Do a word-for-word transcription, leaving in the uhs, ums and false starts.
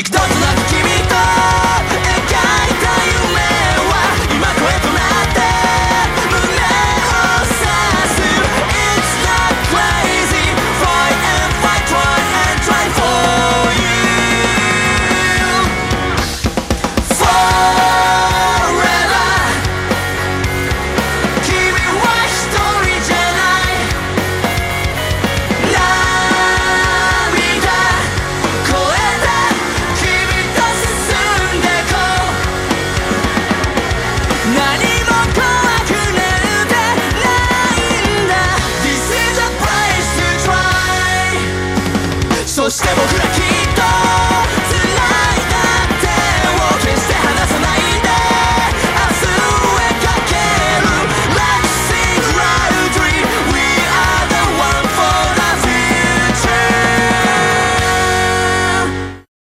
くとつなぐ君と描いた夢は今声となって胸を刺す It's not crazy Fight and fight, try and try for you Forever 君は一人じゃない涙越えて君と進んでこう何も怖くなんてないんだ This is a place to try そして僕ら